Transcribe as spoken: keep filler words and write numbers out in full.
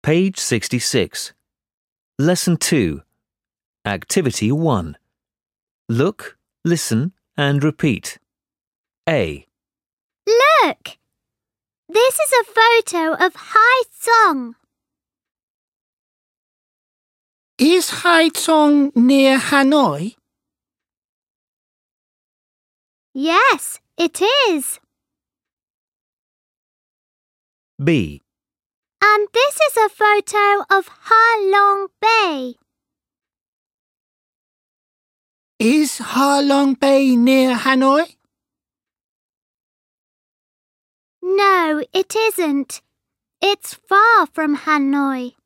Page sixty-six. Lesson two. Activity one. Look, listen and repeat. A. Look! This is a photo of Haitong. Is Haitong near Hanoi? Yes, it is. B. And this is a photo of Ha Long Bay. Is Ha Long Bay near Hanoi? No, it isn't. It's far from Hanoi.